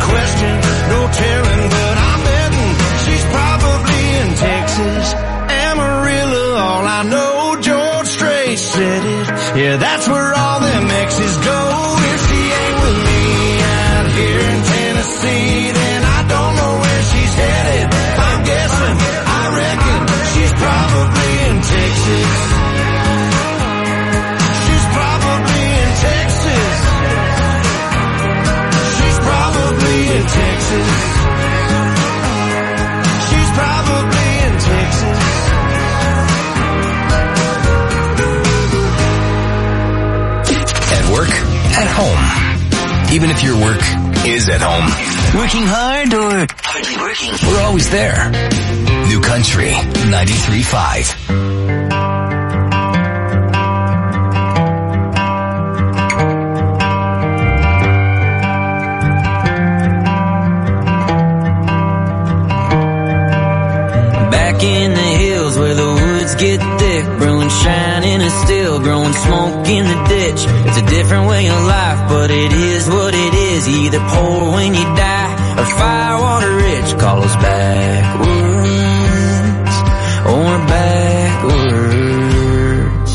question, no telling, but I'm betting she's probably in Texas. Amarillo, all I know, George Strait said it. Yeah, that's where all them exes go. If she ain't with me out here in Tennessee, then I don't know where she's headed. I'm guessing, I reckon she's probably in Texas. She's probably in Texas. She's probably in Texas. She's probably in Texas. At work, at home. Even if your work is at home. Working hard or hardly working. We're always there. New Country 93.5. Back in the hills where the woods get thick, brewing shining and still growing smoke in the ditch. It's a different way of life, but it is what it is. You either poor when you die or firewater rich. Call us backwards or backwards.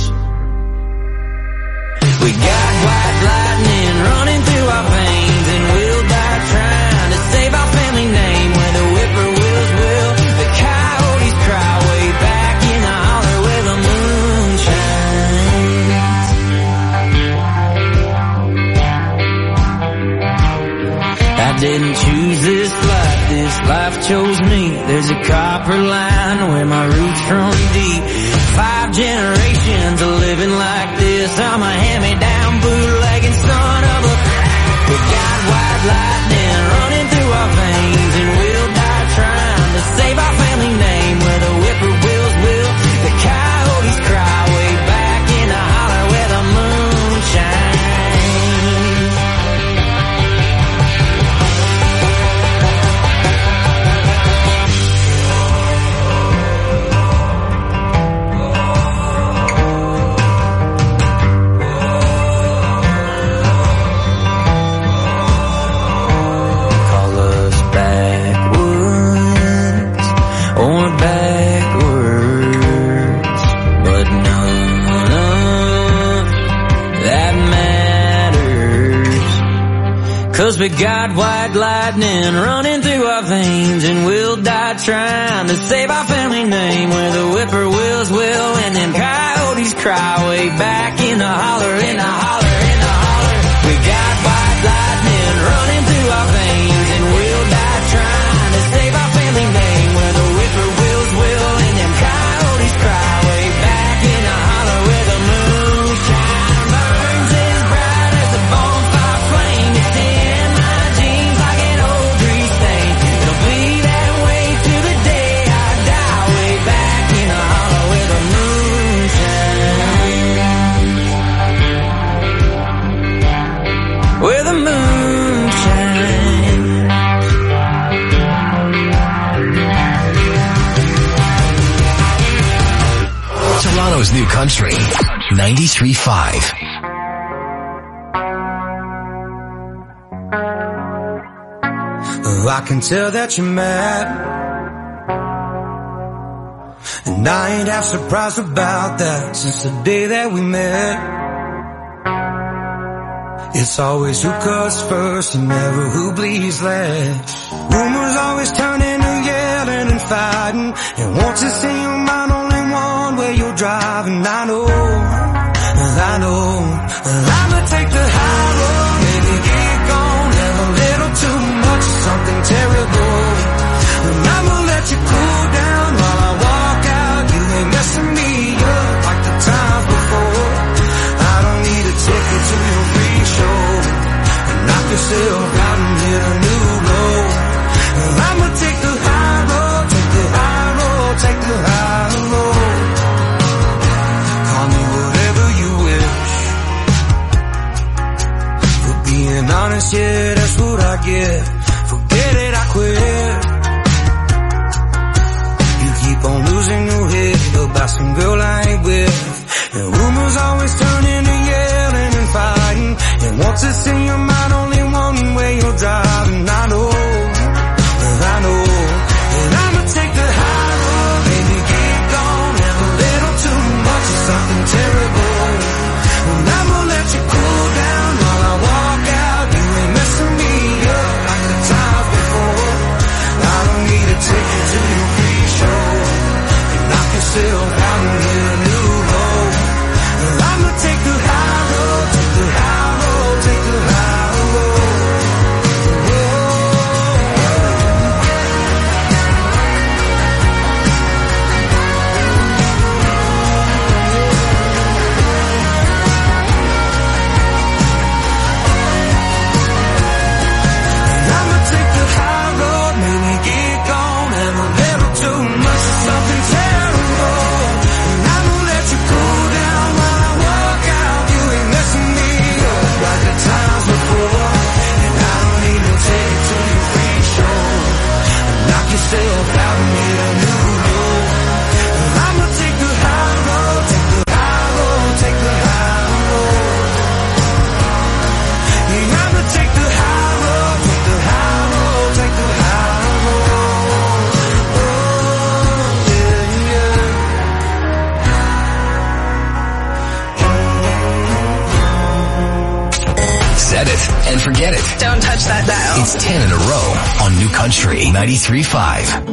We got white lightning running through our veins, and we'll die trying to save our family name. Where the whippoorwills will, the coyotes cry way back in the holler where the moon shines. I didn't choose this life chose me. There's a copper line where my roots run deep. 5 generations of living like this. I'm a hand-me-down bootlegging son of a... We got white lightning running through our veins, and we'll die trying to save our family name. Where the whippoorwills will, the coyotes cry way back in the holler where the moon shines. Cause we got white lightning running through our veins, and we'll die trying to save our family name. Where the whippoorwills will, and them coyotes cry way back in the holler, in the holler, in the holler. We got white lightning running through our veins, and we'll die trying to save our family name. Where the whippoorwills will, and them coyotes cry way back in the holler where the moonshine burns as bright as a bonfire flame. It's in my jeans like an old grease stain. It'll be that way to the day I die, way back in the holler where the moonshine. Where the moon shines. Toronto's New Country 93.5. Oh, I can tell that you're mad, and I ain't half surprised about that. Since the day that we met, it's always who cuts first and never who bleeds last. Rumors always turn into yelling and fighting, and once it's in your mind, only one way you're driving. I know I'ma take the high road, maybe get gone, have a little too much, something terrible, and I'ma let you cool down while I walk out. You ain't messing me up like the times before. I don't need a ticket to your free show, and knock yourself out and hit a new low. And I'ma take the high road, take the high road, take the high road. Call me whatever you wish. For being honest, yeah, that's what I get. Forget it, I quit. You keep on losing your head about some girl I ain't with, and rumors always turn into yelling and fighting, and once it's in your mind, only one way you're driving. I know set it and forget it. Don't touch that dial. It's 10 in a row on New Country 93.5.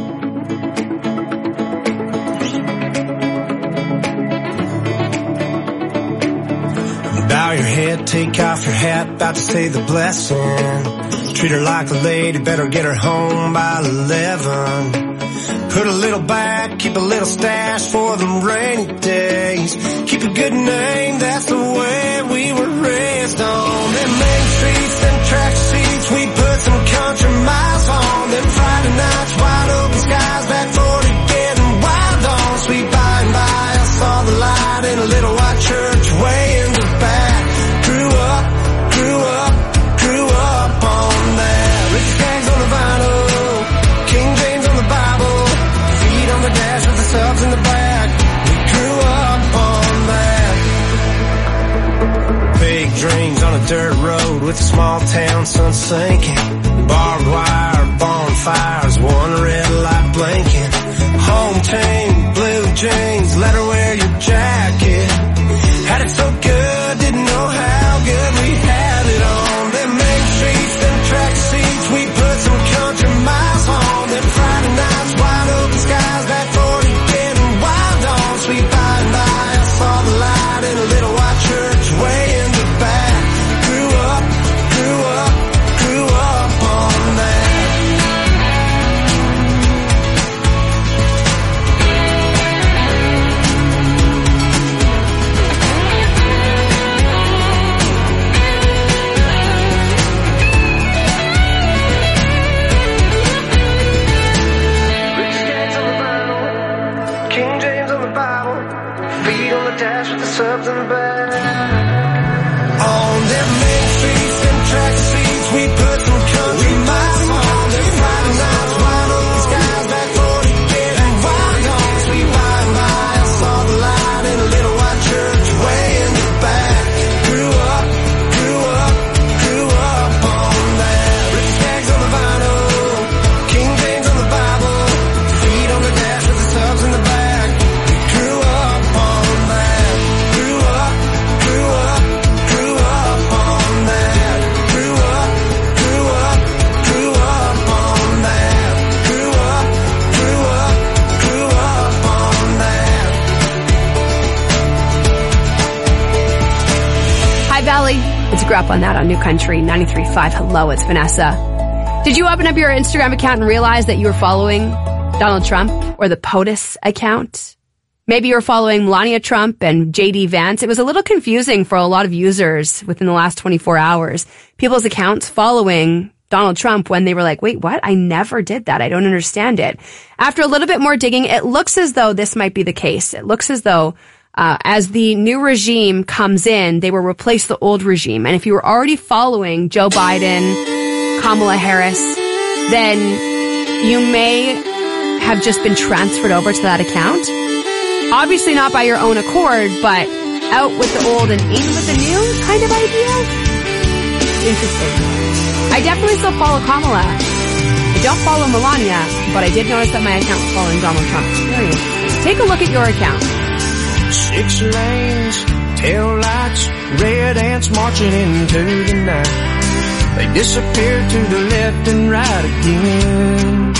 Bow your head, take off your hat, about to say the blessing. Treat her like a lady, better get her home by 11. Put a little back, keep a little stash for them rainy days. Keep a good name, that's the way we were raised on. Them main streets, them track seats, we put some country miles on. Them Friday nights, wide open skies, back 40 getting wild on. Sweet by and by, I saw the light in a little white church way in the back. Grew up on that. Rich gangs on the vinyl, King James on the Bible, feet on the dash with the subs in the back. We grew up on that. Big dreams on a dirt road with a small town sun sinking. Barbed wire, bonfires, one red light blinking. Home team, blue jeans, let her wear your jacket. Had it so good, didn't know how good we had it on. Them main streets, them track seats, we put some country miles on. Them Friday nights, wide open skies, back 40 getting wild on. Sweet by and by, I saw the light in a little white church way in the back. Grew up on that. King James on the Bible, feet on the dash with the subs in the back. On them main streets, them track seats, we put some country miles on. Them Friday nights, wide open skies, back 40 getting wild on. Sweet by and by, I saw the light in a little white church way in the back. Grew up on that. Rich tags on the vinyl, King James on the Bible, feet on the dash with the subs in the back. Grew up on that. Grew up on that. Grew up on that. Grew up on that. Hi, Valley. It's Grew Up on That on New Country 93.5. Hello, it's Vanessa. Did you open up your Instagram account and realize that you were following Donald Trump or the POTUS account? Maybe you were following Melania Trump and JD Vance. It was a little confusing for a lot of users within the last 24 hours. People's accounts following Donald Trump when they were like, wait, what? I never did that. I don't understand it. After a little bit more digging, it looks as though this might be the case. It looks as though as the new regime comes in, they will replace the old regime. And if you were already following Joe Biden, Kamala Harris, then you may have just been transferred over to that account. Obviously not by your own accord, but out with the old and in with the new kind of idea. Interesting. I definitely still follow Kamala. I don't follow Melania, but I did notice that my account was following Donald Trump. Very interesting. Take a look at your account. 6 lanes, tail lights, red ants marching into the night. They disappear to the left and right again.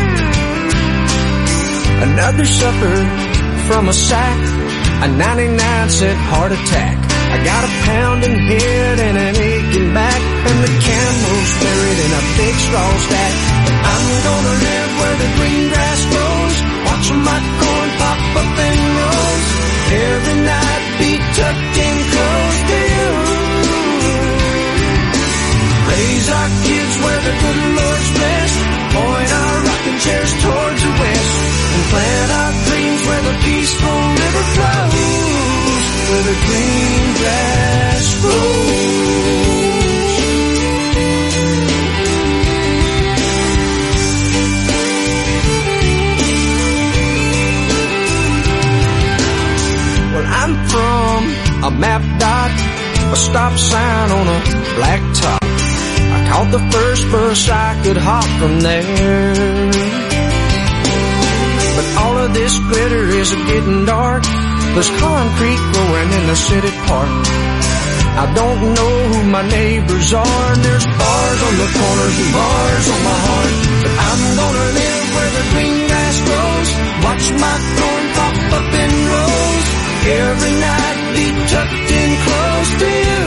Another supper from a sack, a 99 cent heart attack. I got a pounding head and an aching back, and the camel's buried in a big straw stack. I'm gonna live where the green grass grows, watching my corn pop up in rows. Every night be tucked in close to you. Raise our kids where the good Lord's blessed, point our rocking chairs towards the west, and plant our dreams where the peaceful river flows, where the green grass grows. Well, I'm from a map dot, a stop sign on a black top. I caught the first bus I could hop from there. But all of this glitter is getting dark. There's concrete growing in the city park. I don't know who my neighbors are, and there's bars on the corners and bars on my heart. But I'm gonna live where the green grass grows, watch my corn pop up in rows, every night be tucked in close to you.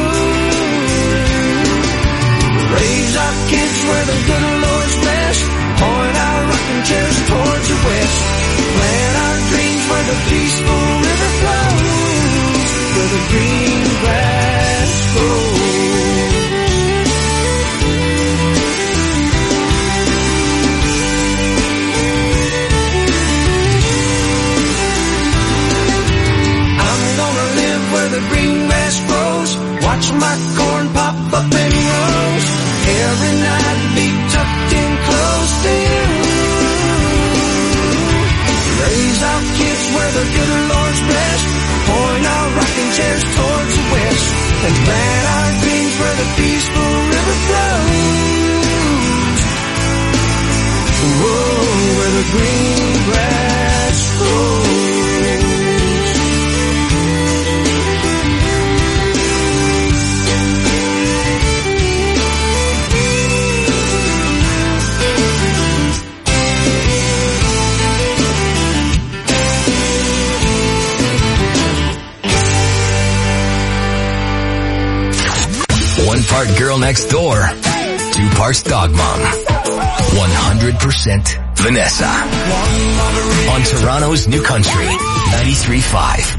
Raise our kids where the good Lord's blessed, point our rocking chairs towards the west, plant our dreams where the peaceful river flows, where the green grass grows. I'm gonna live where the green grass grows, watch my corn pop up in rows, every night be tucked in close to you. Raise our kids where the good Lord's blessed, point our rocking chairs towards the west, and plant our dreams where the peaceful river flows. Whoa, where the green grass grows. One part girl next door, 2 parts dog mom. 100% Vanessa. On Toronto's New Country, 93.5.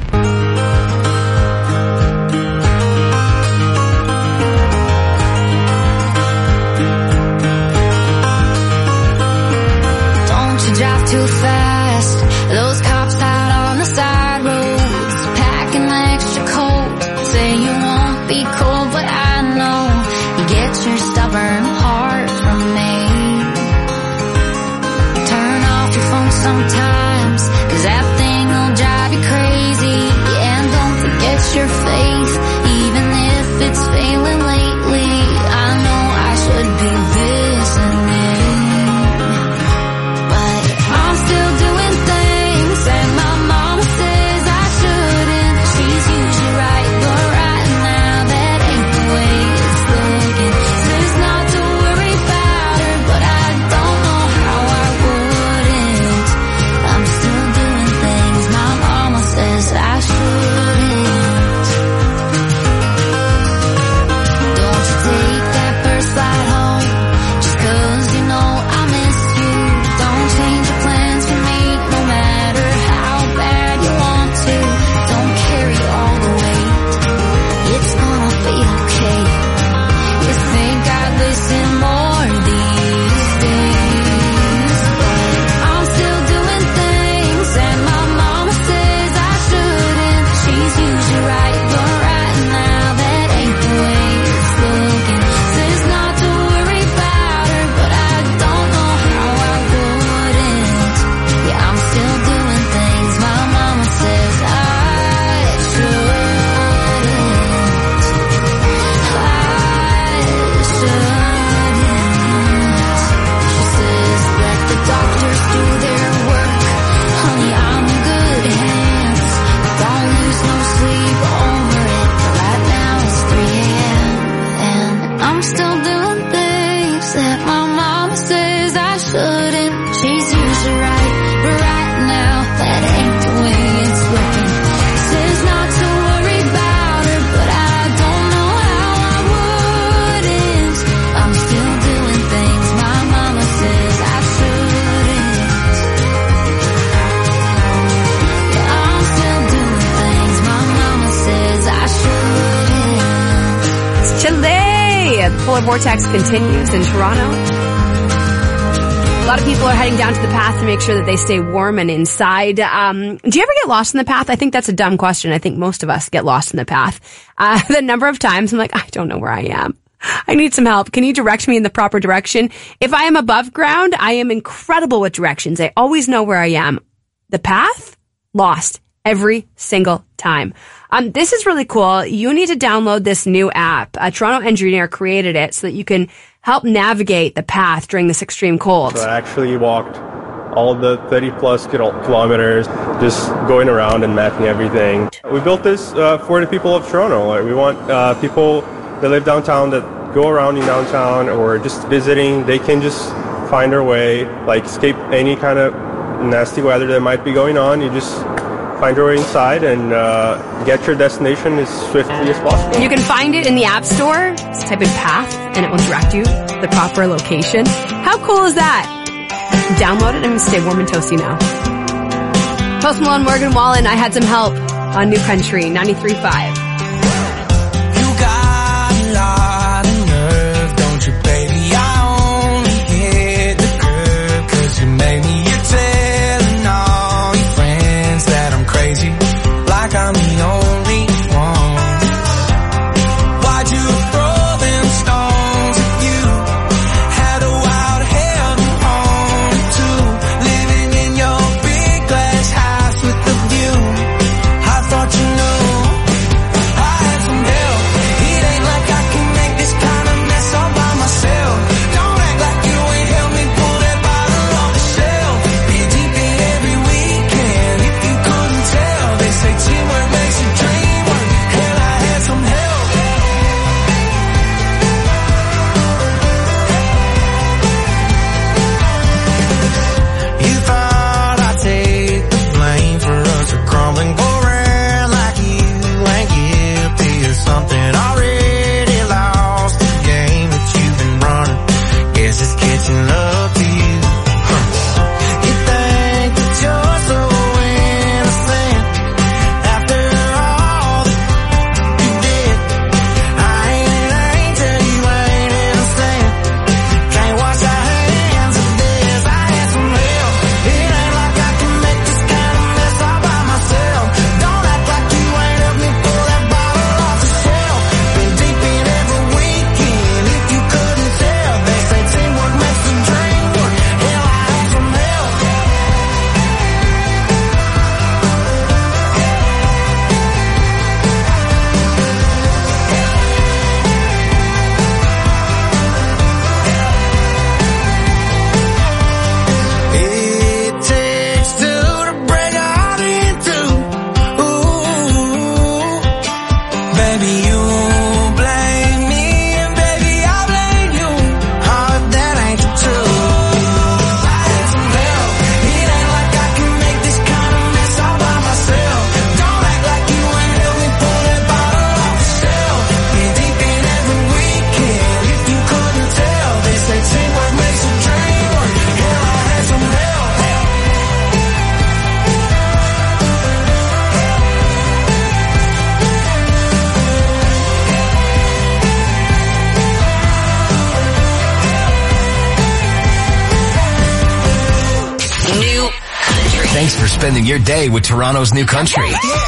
Don't you drive too fast, those cops out on the side roads, packing the extra coat, say you won't be cold, but I know you get your stubborn heart from me. Turn off your phone sometimes, 'cause that thing will drive you crazy. Yeah, and don't forget your faith, even if it's failing lately. I know I should be listening, but I'm still doing things that my mama says I shouldn't. She's usually right, but right now that ain't the way it's looking. Says not to worry about her, but I don't know how I wouldn't. I'm still doing things my mama says I shouldn't. Don't you take that first flight home, just 'cause you know I miss you. Don't change your plans for me, no matter how bad you want to. Don't carry all the weight, it's gonna be okay. You think I'd listen more these days, but I'm still doing things that my mama says I shouldn't. She's usually right, but right now that ain't the way it's looking. Says not to worry about her, but I don't know how I wouldn't. Yeah, I'm still doing things my mama says I shouldn't. She says let the doctors do their work, honey, I'm in good hands. Don't lose no sleep over it, but right now it's 3 a.m. and I'm still doing things that my mama says I shouldn't. She's usually right, but right now that ain't the way it's looking. Says not to worry about her, but I don't know how I wouldn't. I'm still doing things my mama says I shouldn't. Yeah, I'm still doing things my mama says I shouldn't. It's Chile. The polar vortex continues in Toronto. A lot of people are heading down to the path to make sure that they stay warm and inside. Do you ever get lost in the path? I think that's a dumb question. I think most of us get lost in the path. The number of times I'm like, I don't know where I am. I need some help. Can you direct me in the proper direction? If I am above ground, I am incredible with directions. I always know where I am. The path? Lost every single time. This is really cool. You need to download this new app. A Toronto engineer created it so that you can help navigate the path during this extreme cold. So I actually walked all the 30 plus kilometers, just going around and mapping everything. We built this for the people of Toronto. Like, we want people that live downtown, that go around in downtown or just visiting, they can just find their way, like escape any kind of nasty weather that might be going on. You just find your way inside and get your destination as swiftly as possible. You can find it in the App Store. Just type in path and it will direct you to the proper location. How cool is that? Download it and stay warm and toasty now. Post Malone, Morgan Wallen, I Had Some Help on New Country 93.5. Thanks for spending your day with Toronto's New Country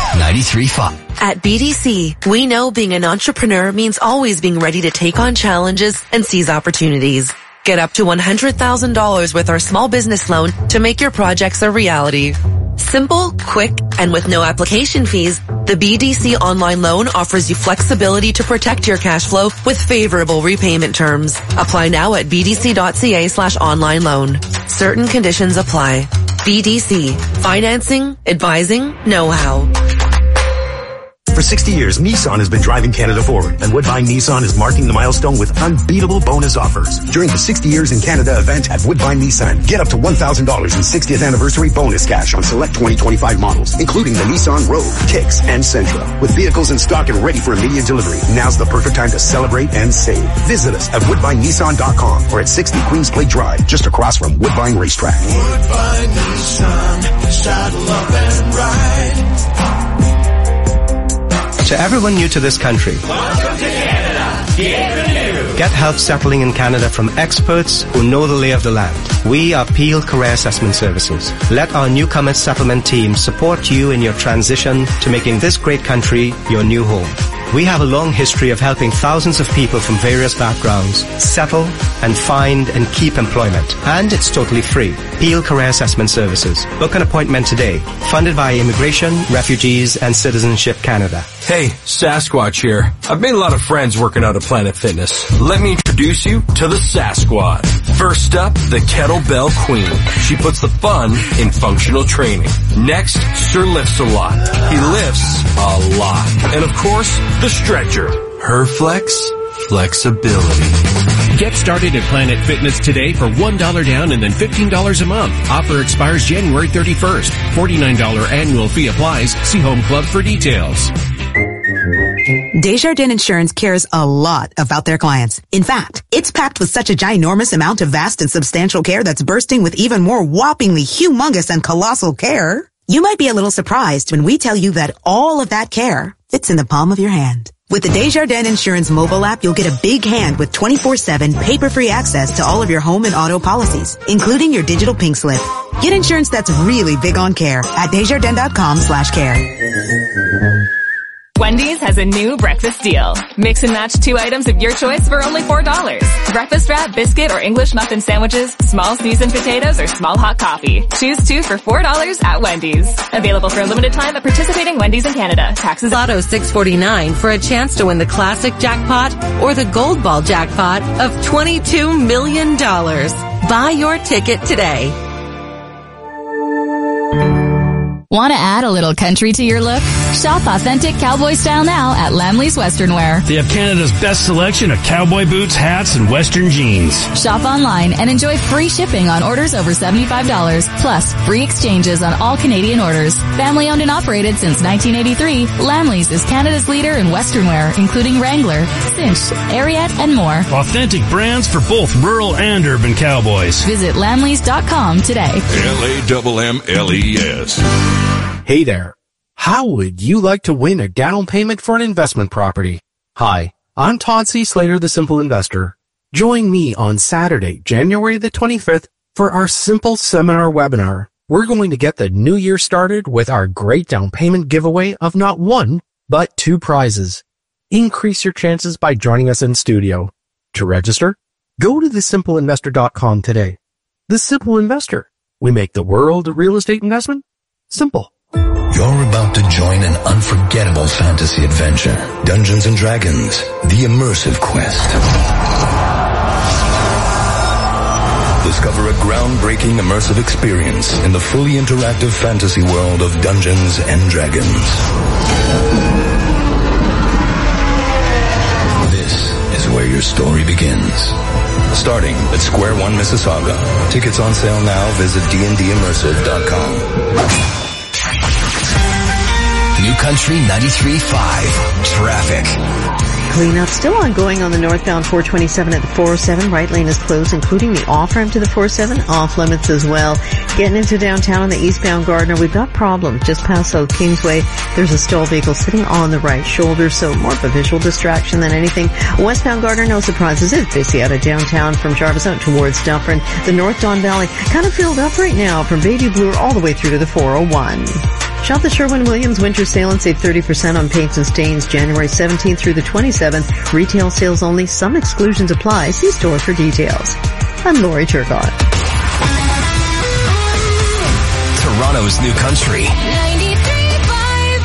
93.5. At BDC, we know being an entrepreneur means always being ready to take on challenges and seize opportunities. Get up to $100,000 with our small business loan to make your projects a reality. Simple, quick, and with no application fees, the BDC online loan offers you flexibility to protect your cash flow with favorable repayment terms. Apply now at bdc.ca/online loan. Certain conditions apply. BDC. Financing, advising, know-how. For 60 years, Nissan has been driving Canada forward, and Woodbine Nissan is marking the milestone with unbeatable bonus offers. During the 60 Years in Canada event at Woodbine Nissan, get up to $1,000 in 60th anniversary bonus cash on select 2025 models, including the Nissan Rogue, Kicks, and Sentra. With vehicles in stock and ready for immediate delivery, now's the perfect time to celebrate and save. Visit us at WoodbineNissan.com or at 60 Queens Plate Drive, just across from Woodbine Racetrack. Woodbine Nissan, saddle up and ride. To everyone new to this country, Welcome to Canada. Get help settling in Canada from experts who know the lay of the land. We are Peel Career Assessment Services. Let our newcomer settlement team support you in your transition to making this great country your new home. We have a long history of helping thousands of people from various backgrounds settle and find and keep employment. And it's totally free. Peel Career Assessment Services. Book an appointment today. Funded by Immigration, Refugees and Citizenship Canada. Hey, Sasquatch here. I've made a lot of friends working out at Planet Fitness. Let me introduce you to the Sasquad. First up, the Kettlebell Queen. She puts the fun in functional training. Next, Sir Lifts a Lot. He lifts a lot. And of course, the Stretcher. Her flexibility. Get started at Planet Fitness today for $1 down and then $15 a month. Offer expires January 31st. $49 annual fee applies. See Home Club for details. Desjardins Insurance cares a lot about their clients. In fact, it's packed with such a ginormous amount of vast and substantial care that's bursting with even more whoppingly humongous and colossal care. You might be a little surprised when we tell you that all of that care fits in the palm of your hand. With the Desjardins Insurance mobile app, you'll get a big hand with 24/7 paper-free access to all of your home and auto policies, including your digital pink slip. Get insurance that's really big on care at Desjardins.com/care. Wendy's has a new breakfast deal. Mix and match 2 items of your choice for only $4. Breakfast wrap, biscuit, or English muffin sandwiches, small seasoned potatoes, or small hot coffee. Choose 2 for $4 at Wendy's. Available for a limited time at participating Wendy's in Canada. Taxes. Lotto 649 for a chance to win the classic jackpot or the gold ball jackpot of $22 million. Buy your ticket today. Want to add a little country to your look? Shop authentic cowboy style now at Lamley's Western Wear. They have Canada's best selection of cowboy boots, hats, and Western jeans. Shop online and enjoy free shipping on orders over $75, plus free exchanges on all Canadian orders. Family owned and operated since 1983, Lamley's is Canada's leader in Western wear, including Wrangler, Cinch, Ariat, and more. Authentic brands for both rural and urban cowboys. Visit Lamleys.com today. LAMMLES. Hey there. How would you like to win a down payment for an investment property? Hi, I'm Todd C. Slater, the Simple Investor. Join me on Saturday, January the 25th for our Simple Seminar webinar. We're going to get the new year started with our great down payment giveaway of not 1, but 2 prizes. Increase your chances by joining us in studio. To register, go to thesimpleinvestor.com today. The Simple Investor. We make the world of real estate investment simple. You're about to join an unforgettable fantasy adventure. Dungeons & Dragons, the immersive quest. Discover a groundbreaking immersive experience in the fully interactive fantasy world of Dungeons & Dragons. This is where your story begins. Starting at Square One, Mississauga. Tickets on sale now. Visit dndimmersive.com. New Country 93.5 Traffic. Cleanup still ongoing on the northbound 427 at the 407. Right lane is closed, including the off-ramp to the 407. Off limits as well. Getting into downtown on the eastbound Gardner, we've got problems just past South Kingsway. There's a stalled vehicle sitting on the right shoulder, so more of a visual distraction than anything. Westbound Gardner, no surprises. It's busy out of downtown from Jarvis out towards Dufferin. The North Don Valley kind of filled up right now from Baby Bloor all the way through to the 401. Shop the Sherwin-Williams Winter Sale and save 30% on paints and stains January 17th through the 27th. Retail sales only. Some exclusions apply. See store for details. I'm Lori Turcott. Toronto's New Country. 93.5.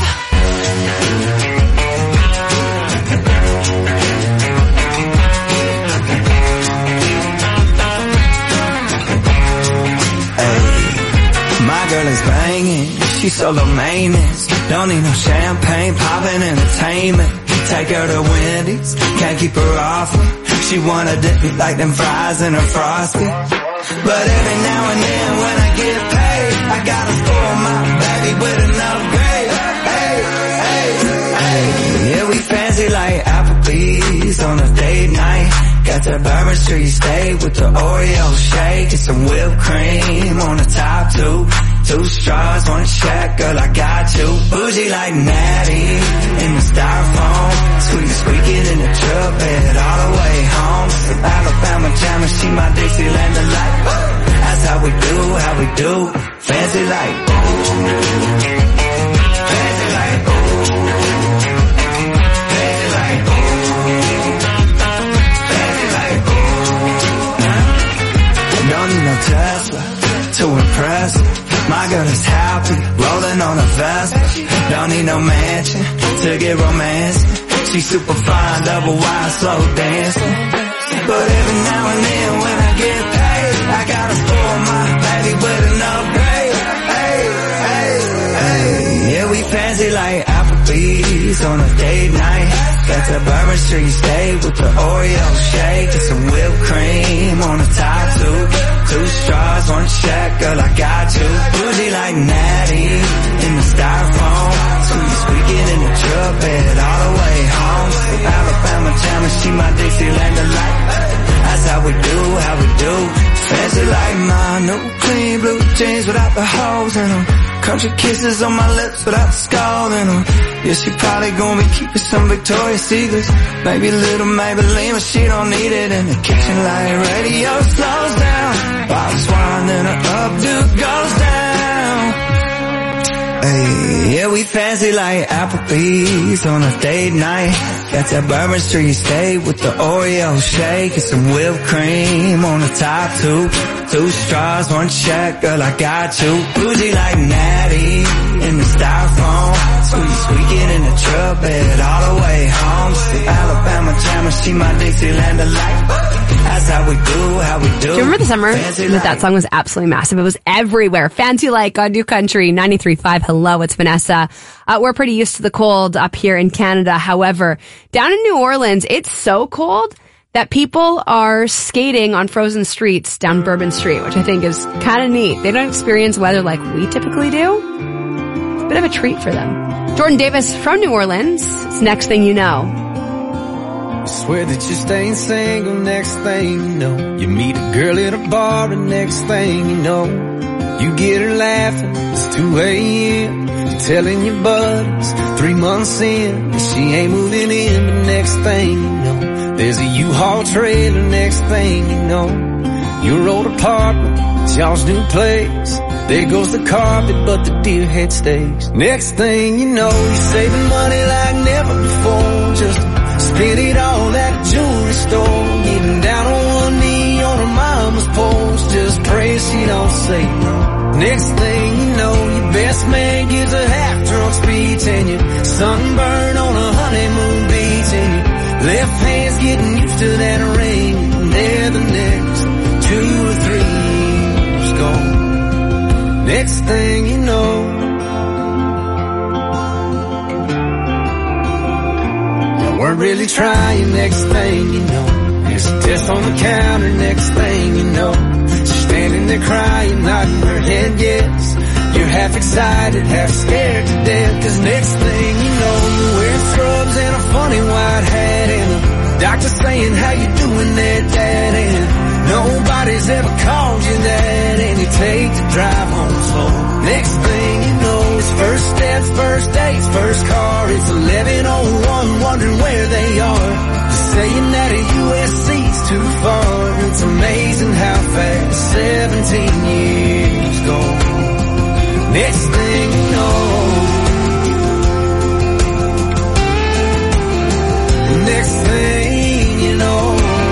My girl is banging, she's solo maintenance. Don't need no champagne, poppin' entertainment. Take her to Wendy's, can't keep her off me. She wanna dip me like them fries in her Frosty. But every now and then when I get paid, I gotta spoil my baby with an upgrade. Hey, hey, hey. Yeah, we fancy like Applebee's on a date night. Got that Bourbon Street steak with the Oreo shake and some whipped cream on the top two. 2 straws, 1 check, girl, I got you. Bougie like Natty in the styrofoam. Squeak squeaking in the truck bed all the way home. Some Alabama jammer, she my Dixieland delight. That's how we do, fancy like. Fancy like. Fancy like. Fancy like. Don't need no Tesla to impress. My girl is happy, rolling on a Vespa. Don't need no mansion to get romancing. She's super fine, double wide, slow dancing. But every now and then when I get paid, I gotta spoil my baby with an upgrade. Hey, hey, hey. Yeah, we fancy like Applebee's on a date night. Got the Bourbon Street steak with the Oreo shake and some whipped cream on the top too. 2 straws, 1 check, girl, I got you. Bougie like Natty in the styrofoam. Sweet squeaking in the truck bed all the way home. Alabama jam and she my Dixieland delight. That's how we do. Fancy like my new clean blue jeans without the holes in them. Country kisses on my lips without the skull in them. Yeah, she probably gonna be keeping some Victoria's Secrets. Maybe a little Maybelline, but she don't need it. In the kitchen like radio slows down. Box wine, then her updo goes down. Hey, yeah, we fancy like Applebee's on a date night. Got that Bourbon Street steak with the Oreo shake and some whipped cream on the top too. 2 straws, 1 check, girl, I got you. Bougie like Natty in the styrofoam. Sweet squeaking in the truck bed all the way home. Alabama jam and she my Dixieland delight. That's how we do. Do you remember the summer that song was absolutely massive? It was everywhere. Fancy Like on New Country 93.5. Hello, it's Vanessa. We're pretty used to the cold up here in Canada. However, down in New Orleans, it's so cold that people are skating on frozen streets down Bourbon Street, which I think is kind of neat. They don't experience weather like we typically do. It's a bit of a treat for them. Jordan Davis from New Orleans. It's Next Thing You Know. Swear that you're staying single, next thing you know. You meet a girl at a bar and next thing you know, you get her laughing, it's 2 a.m. You're telling your buddies 3 months in that she ain't moving in. But next thing you know, there's a U-Haul trailer, next thing you know, your old apartment, it's y'all's new place. There goes the carpet, but the deer head stays. Next thing you know, you're saving money like never before. Just spend it all at a jewelry store. Getting down on one knee on her mama's porch. Just pray she don't say no. Next thing you know, your best man gives a half-drunk speech, and you sunburn on a honeymoon beach, and your left hand's getting used to that ring. And there the next 2 or 3 years gone. Next thing you know, weren't really trying, next thing you know, there's a test on the counter, next thing you know, she's standing there crying, nodding her head yes. You're half excited, half scared to death, cause next thing you know, you're wearing scrubs and a funny white hat, and the doctor saying, how you doing there, Dad? And nobody's ever called you that, and you take the drive home slow. Next thing you know, it's first steps, first dates, first car. It's 11:01, wondering where they are. Just saying that a USC's too far. It's amazing how fast 17 years go. Next thing you know, next thing you know,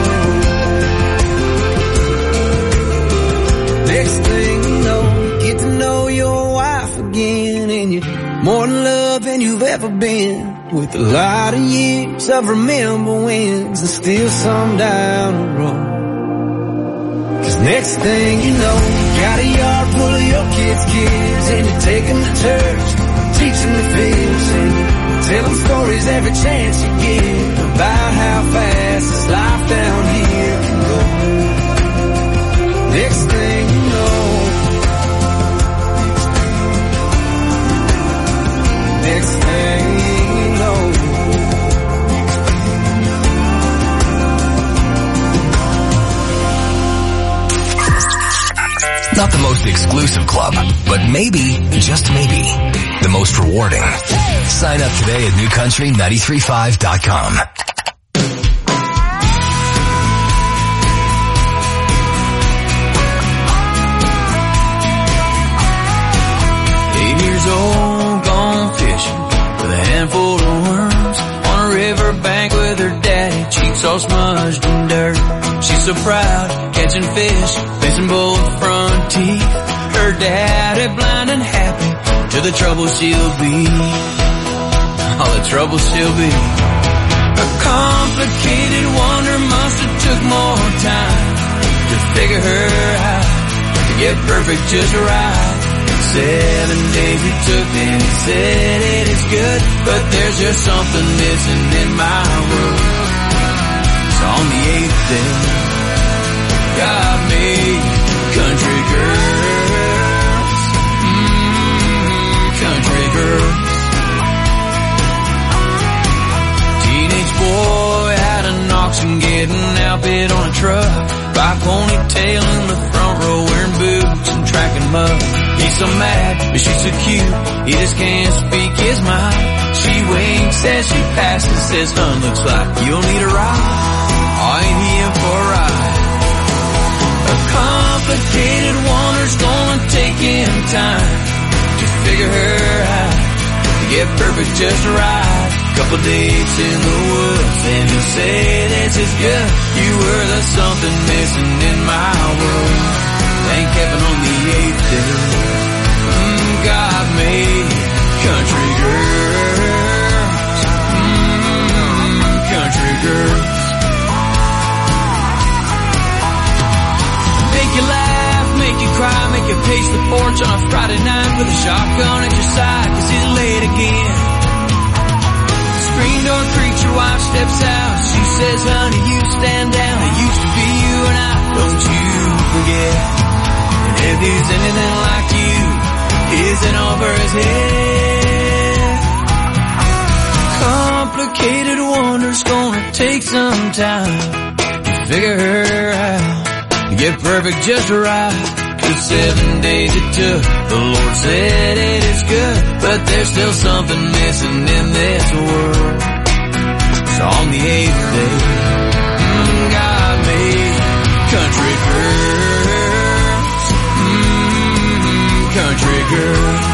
next thing you know, you get to know your wife again, and you're more in love than you've ever been. With a lot of years of remember wins and still some down the road. Cause next thing you know, you got a yard full of your kids' and you take them to church, teach them to fish, and you tell them stories every chance you get about how fast this life down here can go. Next thing you know, next thing you know, not the most exclusive club, but maybe, just maybe, the most rewarding. Sign up today at newcountry935.com. Old, gone fishing with a handful of worms on a riverbank with her daddy, cheeks all smudged in dirt. She's so proud, catching fish, facing both front teeth. her daddy blind and happy to the trouble she'll be. All the trouble she'll be. A complicated wonder must have took more time to figure her out, to get perfect just right. 7 days it took, then he said it is good, but there's just something missing in my world. So on the 8th day, God made country girls, country girls. Teenage boy had an auction getting outbid on a truck, by ponytail in the front row wearing boots and tracking mud. He's so mad, but she's so cute, he just can't speak his mind. She winks as she passes, says, "Hun, looks like you'll need a ride. Oh, ain't he in for a ride?" A complicated wonder's gonna take him time to figure her out, to get perfect just right. Couple dates in the woods, and he'll say this is good. You were the something missing in my world. Thank heaven on the 8th day, God made country girls, country girls. Make you laugh, make you cry, make you pace the porch on a Friday night with a shotgun at your side, 'cause it's late again. Screen door creaks, your wife steps out. She says, "Honey, you stand down. It used to be you and I, don't you forget." And if he's anything like you, is it over his head? Complicated wonder's gonna take some time to figure her out, to get perfect just right. 'Cause 7 days it took, the Lord said it is good, but there's still something missing in this world. So on the 8th day, God made country girls, country girls,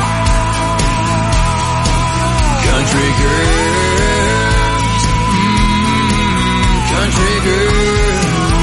country girls, country girls.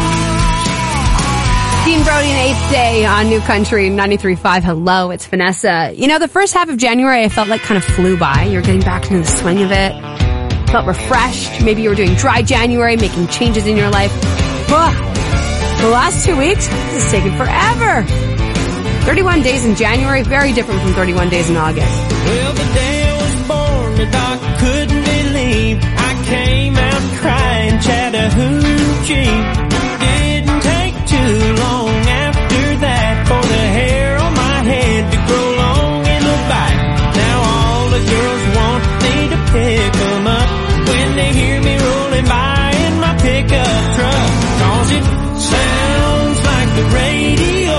Dean Brody and 8th Day on New Country 93.5. Hello, it's Vanessa. You know, the first half of January I felt like kind of flew by. You're getting back into the swing of it. Felt refreshed. Maybe you were doing dry January, making changes in your life. The last 2 weeks, this has taken forever. 31 days in January, very different from 31 days in August. Well, the day I was born, the doc couldn't believe I came out crying Chattahoochee. Didn't take too long after that for the hair on my head to grow long in the back. Now all the girls want me to pick them up when they hear me rolling by in my pickup truck. 'Cause it sounds like the radio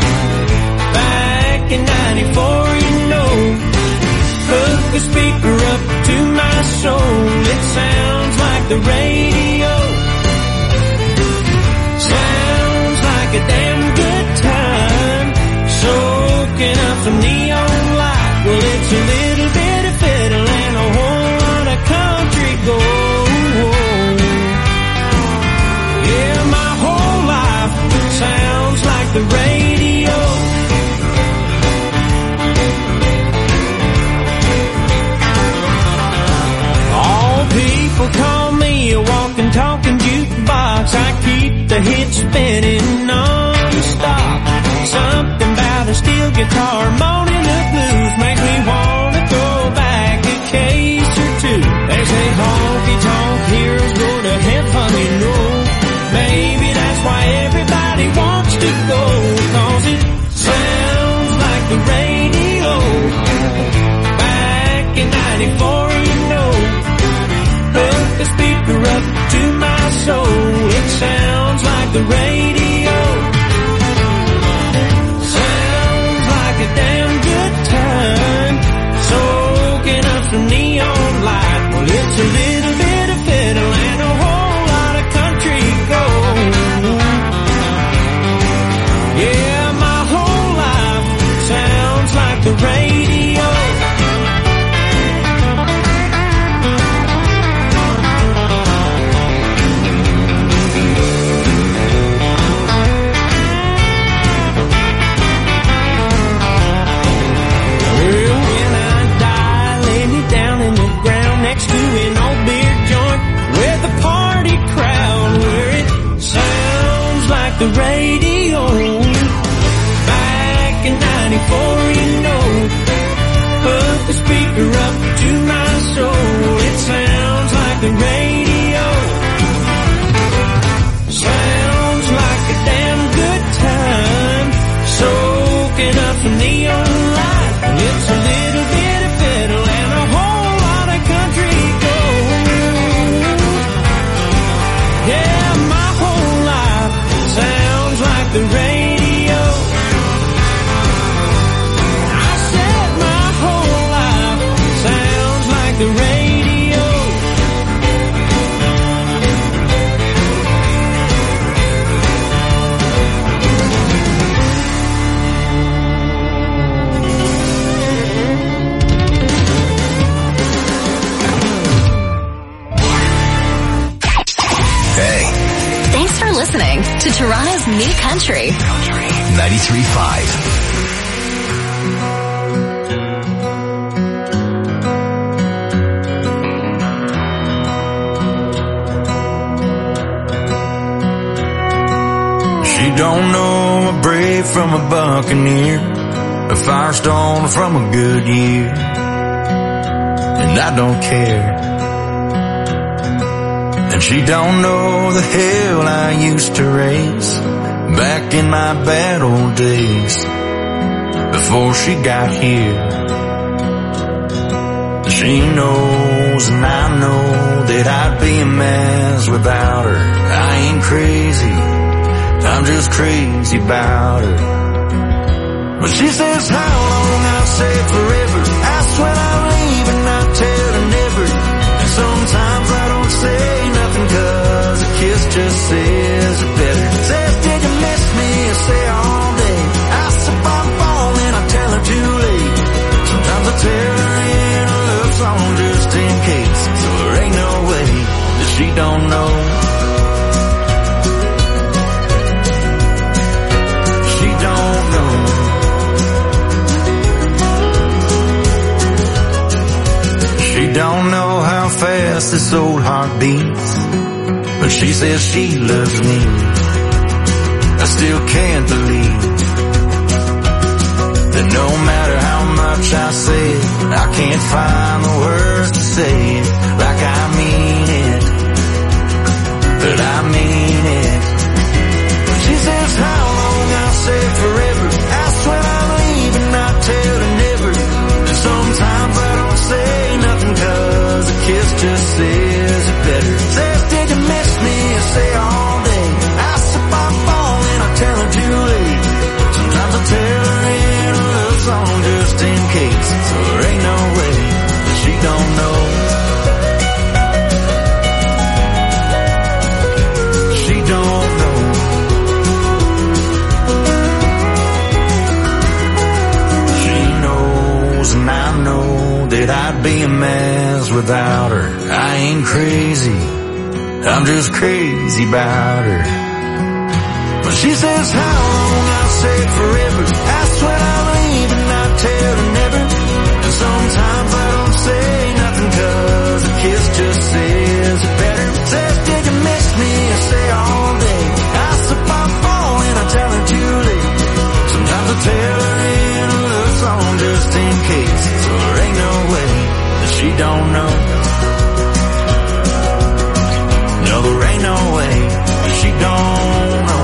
back in 94, you know. Hook the speaker up to my soul. It sounds like the radio. Sounds like a damn good time. Soaking up some neon light. Well, it's a little bit of fiddle and a whole lot of country gold. Yeah, my whole life sounds like the radio. All people call me a walking, talking jukebox. I keep the hits spinning non-stop. Something about a steel guitar moaning the blues makes me wanna throw back a case or two. They say honky-tonk heroes go to heaven, you know. Maybe that's why everybody wants to go, 'cause it sounds like the radio. Back in 94, you know. Hook the speaker up to my soul. It sounds like the radio. Sounds like a damn good time. Soaking up some neon light. Well, it's a little bit of fiddle and a whole lot of country gold. Yeah, my whole life sounds like the radio. the radio. I said my whole life sounds like the radio. Thanks for listening to Toronto's New Country. 93.5. She don't know a brave from a buccaneer, a Firestone from a Goodyear, and I don't care. And she don't know the hell I used to raise back in my bad old days before she got here. She knows and I know that I'd be a mess without her. I ain't crazy, I'm just crazy about her. But she says how long, I'll say forever. Ask when I'm leaving, I tell her never. And sometimes I don't say nothing, cause a kiss just says it better. Says did you miss me, I say all day. Ask if I'm falling, I tell her too late. Sometimes I tell her in a love song just in case. So there ain't no way that she don't know. She don't know. She don't know how fast this old heart beats, but she says she loves me. I still can't believe that no matter how much I say it, I can't find the words to say it like I mean it, but I mean it. She says how long, I'll say forever. Ask when I'm leaving, I tell her never. And sometimes I don't say nothing, cause a kiss just says it better. Says did you miss me, I say all day. Ask if I'm falling, I tell her too late. Sometimes I tell her in a love song just in case. So there ain't no way that she don't know. She don't know. She knows and I know that I'd be a mess without her. I ain't crazy, I'm just crazy about her. But she says how long, I'll say forever. Ask when I'm leaving, I tell her never. And sometimes I don't say nothing, cause a kiss just says it better. Says did you miss me, I say all day. Ask if I'm falling, I tell her too late. Sometimes I tell her in a love song just in case. So there ain't no way that she don't know. No, there ain't no way that she don't know.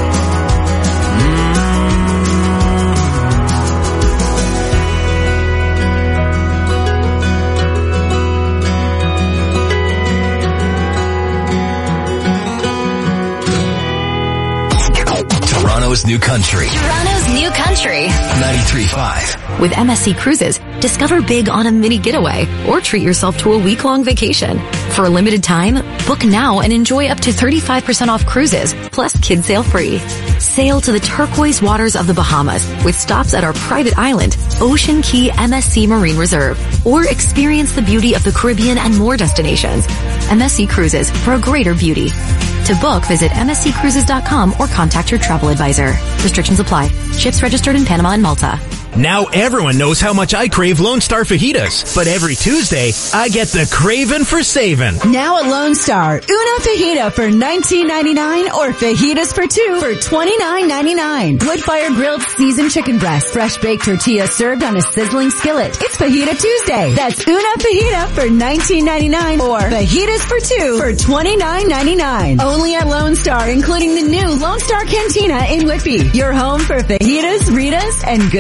Toronto's New Country. Toronto's New Country. 93.5. With MSC Cruises, discover big on a mini getaway or treat yourself to a week-long vacation. For a limited time, book now and enjoy up to 35% off cruises, plus kids sail free. Sail to the turquoise waters of the Bahamas with stops at our private island, Ocean Key MSC Marine Reserve, or experience the beauty of the Caribbean and more destinations. MSC Cruises for a greater beauty. To book, visit msccruises.com or contact your travel advisor. Restrictions apply. Ships registered in Panama and Malta. Now everyone knows how much I crave Lone Star fajitas, but every Tuesday, I get the craving for saving. Now at Lone Star, una fajita for $19.99 or fajitas for two for $29.99. Wood-fire grilled seasoned chicken breast, fresh baked tortillas served on a sizzling skillet. It's Fajita Tuesday. That's una fajita for $19.99 or fajitas for two for $29.99. Only at Lone Star, including the new Lone Star Cantina in Whitby. Your home for fajitas, Ritas, and good times.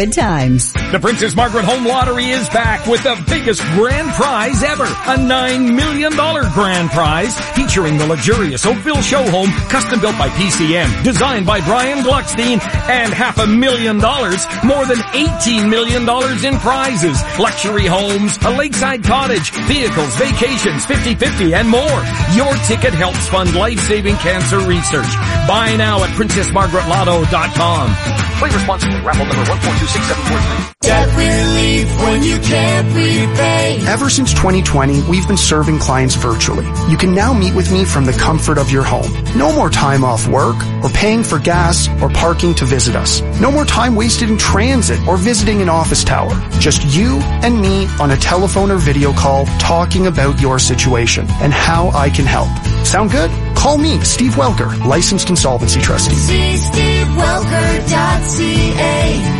times. The Princess Margaret Home Lottery is back with the biggest grand prize ever. A $9 million grand prize featuring the luxurious Oakville show home, custom built by PCM, designed by Brian Gluckstein, and $500,000, more than $18 million in prizes, luxury homes, a lakeside cottage, vehicles, vacations, 50/50, and more. Your ticket helps fund life-saving cancer research. Buy now at PrincessMargaretLotto.com. Play responsibly. Raffle number 1426743. Debt relief when you can't repay. Ever since 2020, we've been serving clients virtually. You can now meet with me from the comfort of your home. No more time off work or paying for gas or parking to visit us. No more time wasted in transit or visiting an office tower. Just you and me on a telephone or video call talking about your situation and how I can help. Sound good? Call me, Steve Welker, licensed insolvency trustee. See SteveWelker.ca.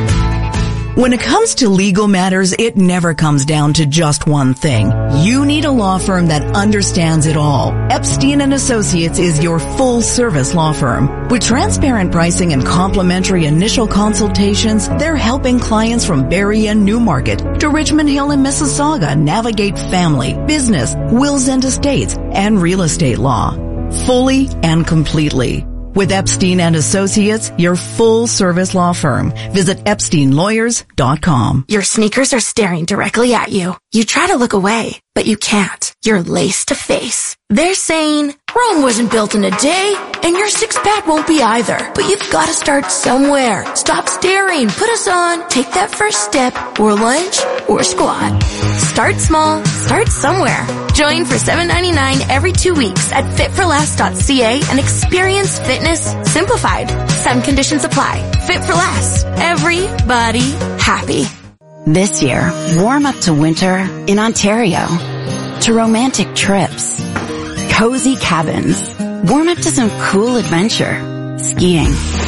When it comes to legal matters, it never comes down to just one thing. You need a law firm that understands it all. Epstein & Associates is your full-service law firm. With transparent pricing and complimentary initial consultations, they're helping clients from Barrie and Newmarket to Richmond Hill and Mississauga navigate family, business, wills and estates, and real estate law. Fully and completely. With Epstein & Associates, your full-service law firm. Visit EpsteinLawyers.com. Your sneakers are staring directly at you. You try to look away, but you can't. You're lace to face. They're saying, Rome wasn't built in a day, and your six-pack won't be either. But you've got to start somewhere. Stop staring. Put us on. Take that first step, or lunge, or squat. Start small. Start somewhere. Join for $7.99 every 2 weeks at fitforless.ca and experience fitness simplified. Some conditions apply. Fit for Less. Everybody happy. This year, warm up to winter in Ontario. To romantic trips. Cozy cabins. Warm up to some cool adventure. Skiing.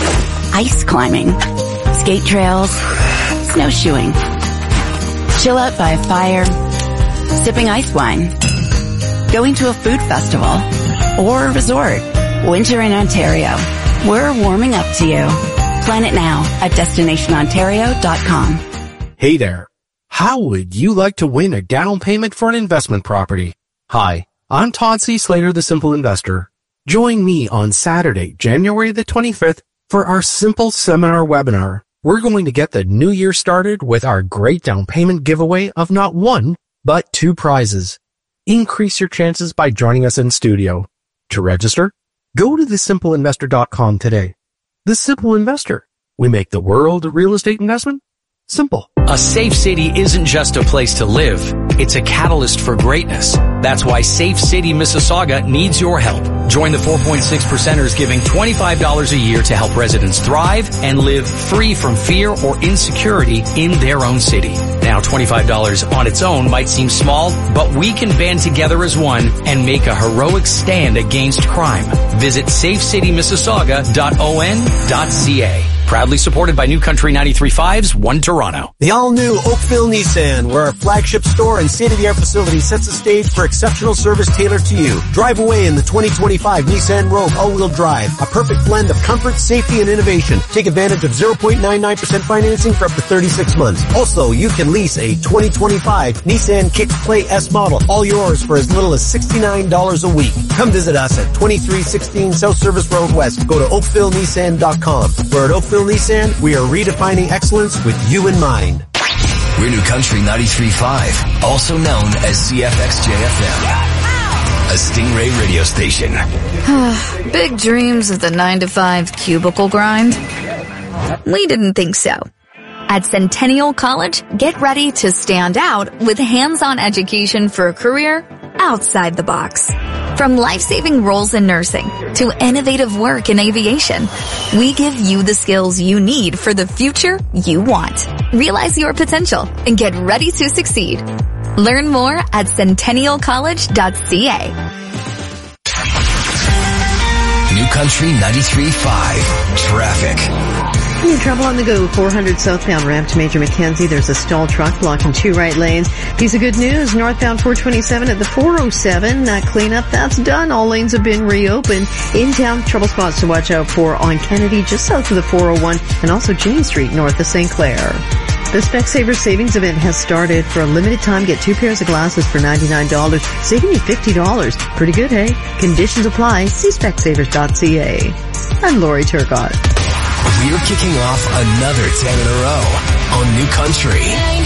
Ice climbing. Skate trails. Snowshoeing. Chill out by a fire. Sipping ice wine. Going to a food festival. Or a resort. Winter in Ontario. We're warming up to you. Plan it now at destinationontario.com. Hey there. How would you like to win a down payment for an investment property? Hi, I'm Todd C. Slater, the Simple Investor. Join me on Saturday, January the 25th for our Simple Seminar webinar. We're going to get the new year started with our great down payment giveaway of not one, but 2 prizes. Increase your chances by joining us in studio. To register, go to thesimpleinvestor.com today. The Simple Investor. We make the world of real estate investment simple. A safe city isn't just a place to live. It's a catalyst for greatness. That's why Safe City Mississauga needs your help. Join the 4.6%ers giving $25 a year to help residents thrive and live free from fear or insecurity in their own city. Now, $25 on its own might seem small, but we can band together as one and make a heroic stand against crime. Visit safecitymississauga.on.ca. Proudly supported by New Country 93.5's One Toronto. The all-new Oakville Nissan, where our flagship store and state-of-the-art facility sets the stage for exceptional service tailored to you. Drive away in the 2025 Nissan Rogue all-wheel drive, a perfect blend of comfort, safety, and innovation. Take advantage of 0.99% financing for up to 36 months. Also, you can lease a 2025 Nissan Kicks Play S model, all yours for as little as $69 a week. Come visit us at 2316 South Service Road West. Go to oakvillenissan.com. We're at Oakville Nissan, we are redefining excellence with you in mind. We're New Country 93.5, also known as CFXJFM, a Stingray radio station. Big dreams of the 9-to-5 cubicle grind? We didn't think so. At Centennial College, get ready to stand out with hands-on education for a career outside the box. From life-saving roles in nursing to innovative work in aviation, we give you the skills you need for the future you want. Realize your potential and get ready to succeed. Learn more at centennialcollege.ca. New Country 93.5 Traffic. Any trouble on the go, 400 southbound ramp to Major Mackenzie. There's a stalled truck blocking 2 right lanes. Piece of good news, northbound 427 at the 407. That cleanup, that's done. All lanes have been reopened. In town, trouble spots to watch out for on Kennedy, just south of the 401, and also Jane Street north of St. Clair. The Specsavers Savings Event has started. For a limited time, get 2 pairs of glasses for $99, saving you $50. Pretty good, hey? Conditions apply. See specsavers.ca. I'm Lori Turcott. We're kicking off another 10 in a row on New Country.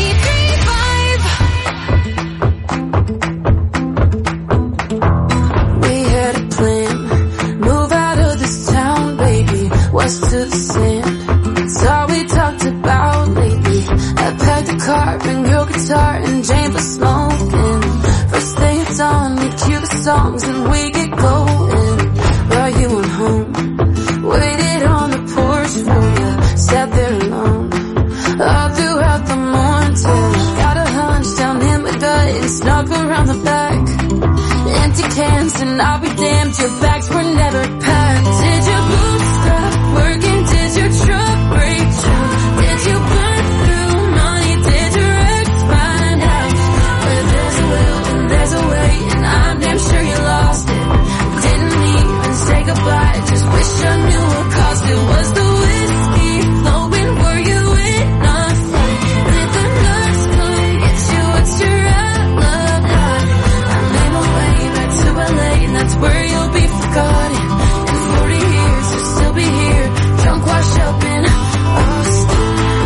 93.5. We had a plan. Move out of this town, baby. West to the sand. It's all we talked about lately. I packed the car, bring your guitar, and Jane was smoking. First thing it's on, we cue the songs and we get going. While you went home, waited on the porch for you, sat there alone, all throughout the morning till got a hunch down in my gut and snuck around the back. Empty cans and I'll be damned, your bags were never packed. Did your boots stop working? Did your truck break down? Did you burn through money? Did your ex find out? Where there's a will and there's a way, and I'm damn sure you lost it. Didn't even say goodbye, just wish I knew what caused it. Was the whiskey flowing? Were you in a fight? Did the nurse come get you? What's your alibi? I made my way back to LA, and that's where you'll be forgotten. In 40 years, you'll still be here, drunk, washed up in Austin.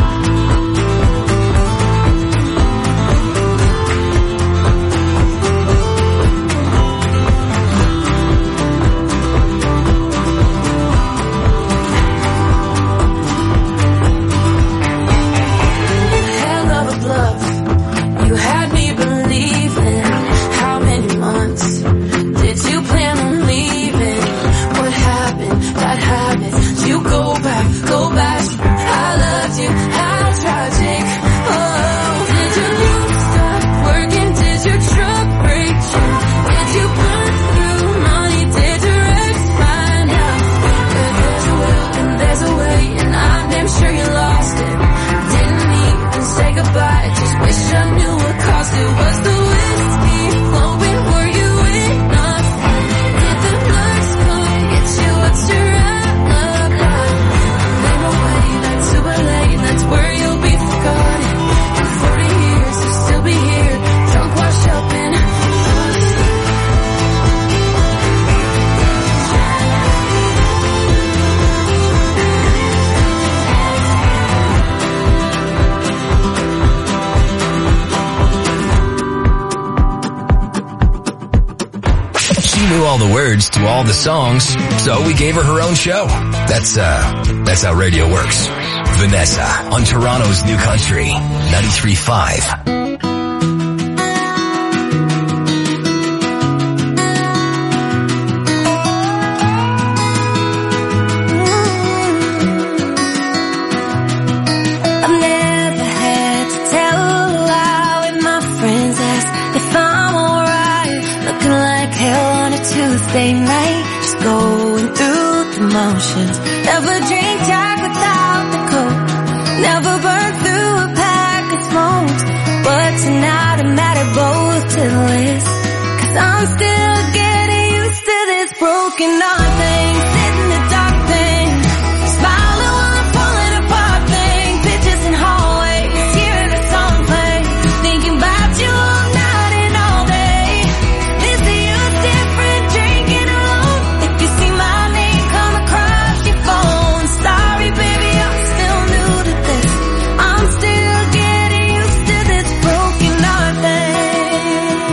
Hell of a bluff, you had me believing. How many months did you plan on leaving? What happened? That habit. You go back. I loved you. How tragic. Oh, did your boots stop working? Did your truck break down? Did you burn through money? Did your ex find out? Where there's a will and there's a way, and I'm damn sure you lost it. Didn't even say goodbye, just wish I knew what caused it. Was the whiskey flowing? Were you in a fight? Did the nurse come get you? What's your alibi? I made my way back to LA, and that's where you'll be forgotten. In 40 years, you'll still be here, drunk, washed up in Austin. She knew all the words to all the songs, so we gave her her own show. That's how radio works. Vanessa on Toronto's New Country, 93.5. I've never had to tell a lie when my friends ask if I'm alright. Looking like hell on a Tuesday night, just going through the motions. Never drink Jack without the Coke, never burn through a pack of smokes. But tonight I'm added both to the list, 'cause I'm still getting used to this broken heart thing, sitting in the dark thing, smiling while I'm falling apart thing, pictures in hallways, hearing a song play, thinking about you all night and all day. This is different, drinking alone. If you see my name come across your phone, sorry baby, I'm still new to this. I'm still getting used to this broken heart thing.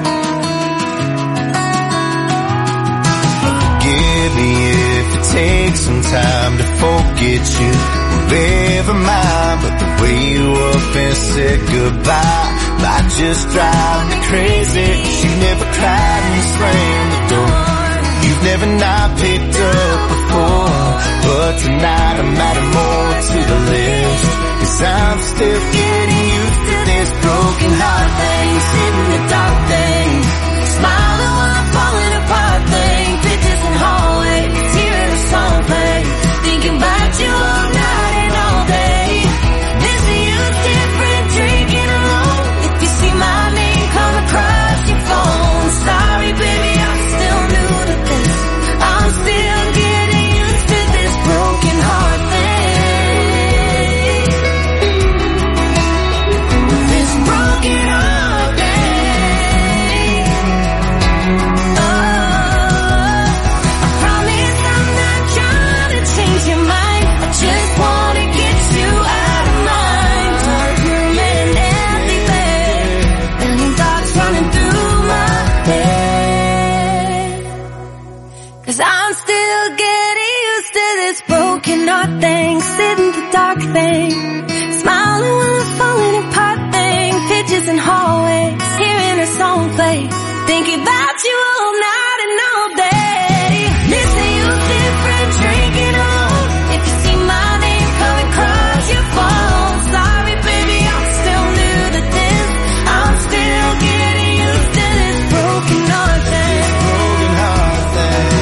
Forgive me if it takes some time to forget you. Whatever mine, but the way you up and said goodbye might just drive me crazy. You never cried and slammed the door. You've never not picked up before, but tonight I'm adding more to the list, 'cause I'm still getting used to this broken heart thing, sitting in the dark thing, smiling while I'm falling apart thing, pictures in hallways, hearing a song play, thinking about you all night and doing nothing, sitting the dark thing, smiling while I'm falling apart thing, pitches and hallways, hearing her song play, thinking about you all night and all day. Missing you different, drinking alone. If you see my name come across your phone, sorry baby, I'm still new to this. I'm still getting used to this broken heart thing. Broken heart thing.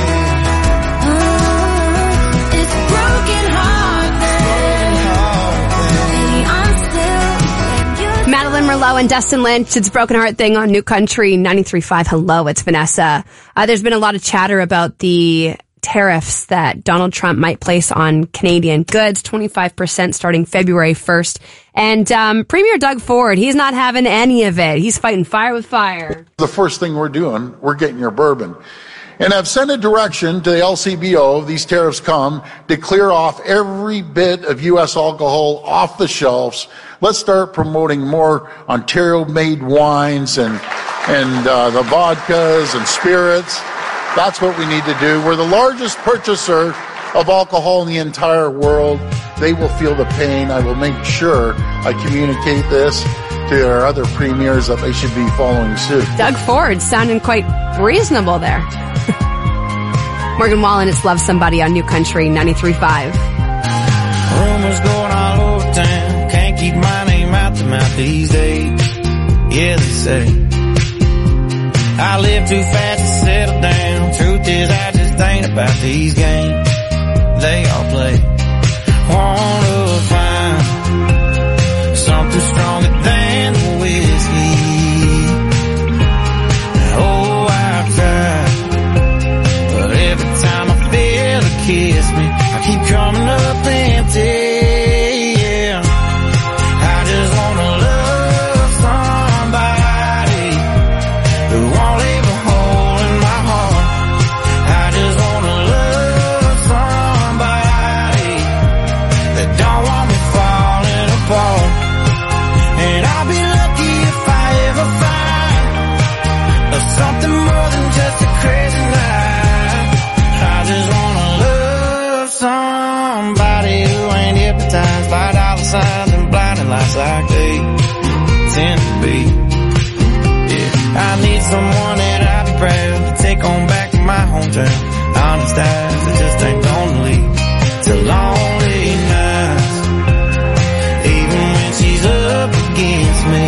It's broken heart thing. Baby, I'm still used. Madeline Merlot and Dustin Lynch, it's Broken Heart Thing on New Country 93.5. Hello, it's Vanessa. There's been a lot of chatter about the tariffs that Donald Trump might place on Canadian goods, 25% starting February 1st. And Premier Doug Ford, he's not having any of it. He's fighting fire with fire. The first thing we're doing, we're getting your bourbon. And I've sent a direction to the LCBO, these tariffs come, to clear off every bit of U.S. alcohol off the shelves. Let's start promoting more Ontario-made wines and the vodkas and spirits. That's what we need to do. We're the largest purchaser of alcohol in the entire world. They will feel the pain. I will make sure I communicate this to our other premiers that they should be following suit. Doug Ford sounding quite reasonable there. Morgan Wallen, it's Love Somebody on New Country 93.5. Rumors going all over town. Can't keep my name out the mouth these days. Yeah, they say I live too fast to settle down. Truth is, I just ain't about these games they all play. Wanna find something stronger than the whiskey. Oh, I've tried, but every time I feel her kiss me, I keep coming up empty. Yeah, I just wanna love somebody who won't leave a hole in my heart. I just wanna love somebody that don't want me falling apart. And I'll be lucky if I ever find something more than just a crazy night. I just wanna love somebody who ain't hypnotized by dollar signs and blinding lights like they tend to be. Yeah, I need someone that I'll be proud to take on back to my hometown. Honest eyes that just ain't gonna lead to lonely nights. Even when she's up against me,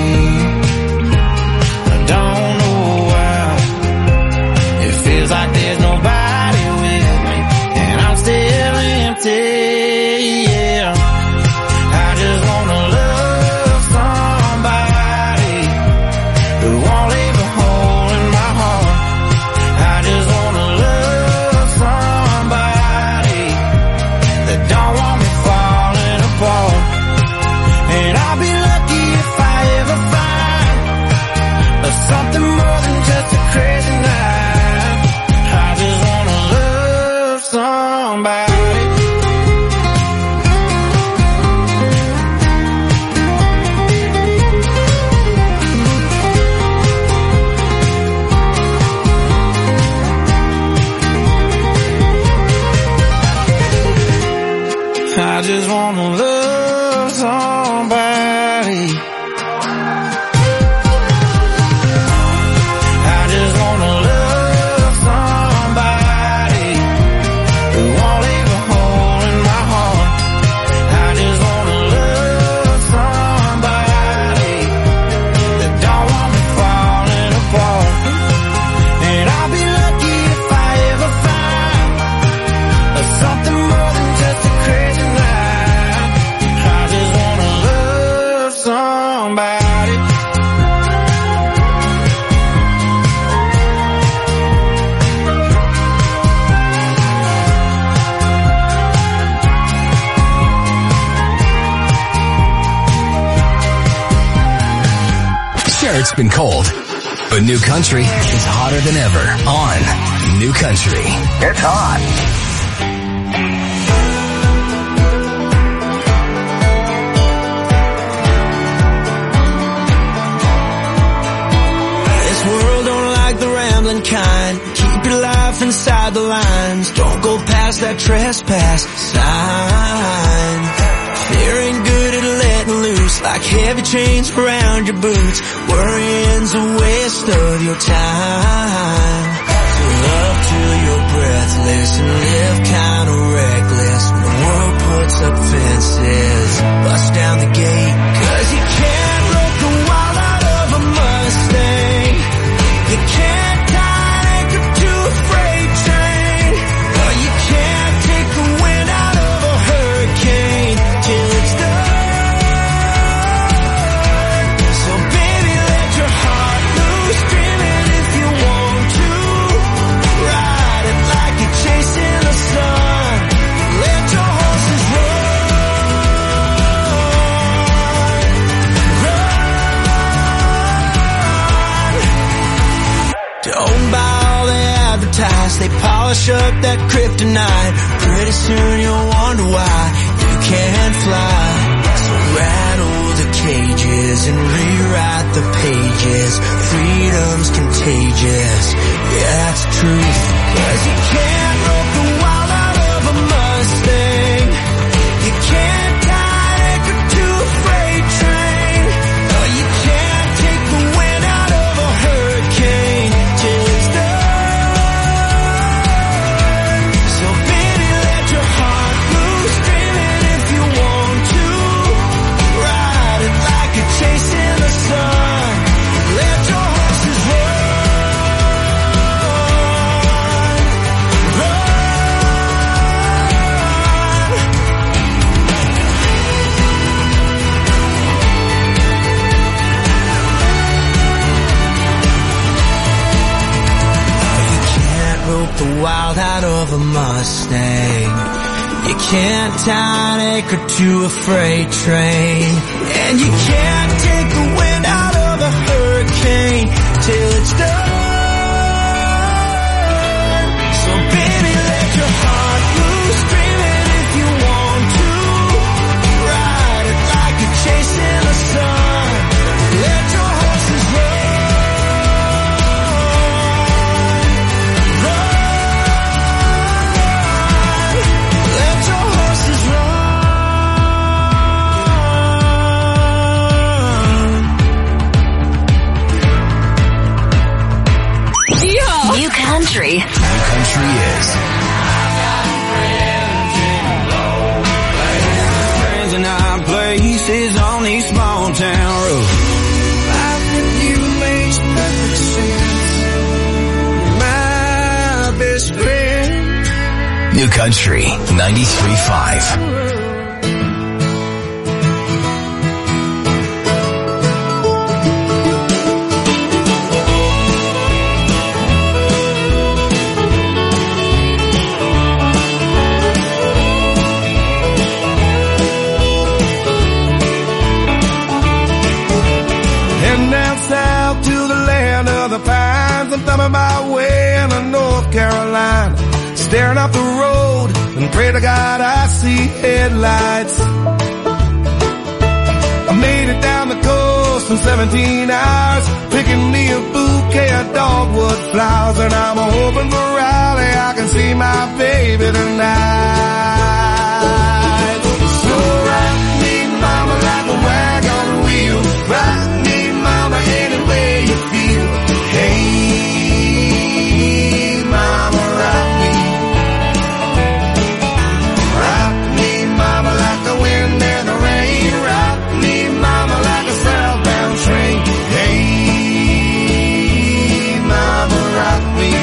I don't know why. It feels like there's nobody with me, and I'm still empty. Yeah, I just wanna love somebody who won't leave a hole in my heart. I just wanna love somebody that don't want me falling apart. And I'll be lucky if I ever find something more than just a crazy night. I just wanna love somebody. I just wanna love somebody. I just wanna love somebody who won't leave a hole in my heart. I just wanna love somebody that don't want me falling apart. And I'll be lucky if I ever find something more than just a crazy night. I just wanna love somebody. Sure, it's been cold, but New Country is hotter than ever on New Country. It's hot. This world don't like the rambling kind. Keep your life inside the lines. Don't go past past that trespass sign. Feeling good at letting loose, like heavy chains around your boots. Worrying's a waste of your time. So love till you're breathless and live kinda reckless. When the world puts up fences, bust down the gate. 'Cause you can't rope the wild out of a Mustang. You can't tie an anchor to a freight train. Or you can't take the wind out of a hurricane till it's done. So baby, let your heart loose, dream it if you want to. Ride it like you're chasing the sun. Let your horses run. Don't buy all they advertise, they polish up that kryptonite. Pretty soon you'll wonder why you can't fly. So rattle the cages and rewrite the pages. Freedom's contagious, yeah, that's the truth. 'Cause you can't rope the wild out of a Mustang. You can't tie an anchor to a freight train. Or you can't take the wind out of a hurricane till it's done. So baby, let your heart loose, dream it if you want to. Ride it like you're chasing the sun. Let your horses run. Rope the wild out of a Mustang. You can't tie an anchor to a freight train. And you can't take the wind out of a hurricane till it's done. So baby, let your heart loose, dream it if you want to. Ride it like you're chasing the sun. Let your horses run. New country. New country is. Friends in our places on these small town roads. Life with you makes perfect sense. My best friend. New country 93.5. I'm thumbing my way into North Carolina, staring up the road and pray to God I see headlights. I made it down the coast in 17 hours, picking me a bouquet of dogwood flowers, and I'm hoping for Raleigh I can see my baby tonight. So rock me, mama, like a wagon wheel. Rock me, mama, any way you feel. Hey, mama, rock me. Rock me, mama, like the wind and the rain. Rock me, mama, like a southbound train. Hey, mama, rock me.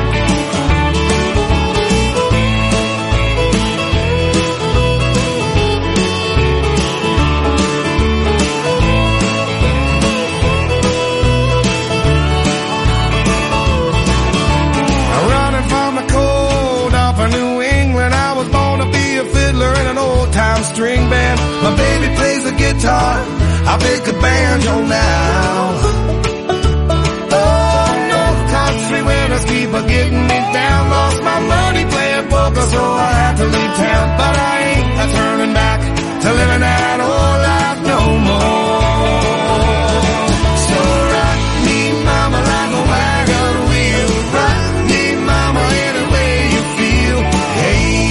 String band, my baby plays the guitar, I pick a banjo now. Oh, North Country winners keep a getting me down. Lost my money playing poker, so I had to leave town. But I ain't turning back to living that old life no more. So rock me, mama, like a wagon wheel. Rock me, mama, any way you feel. Hey,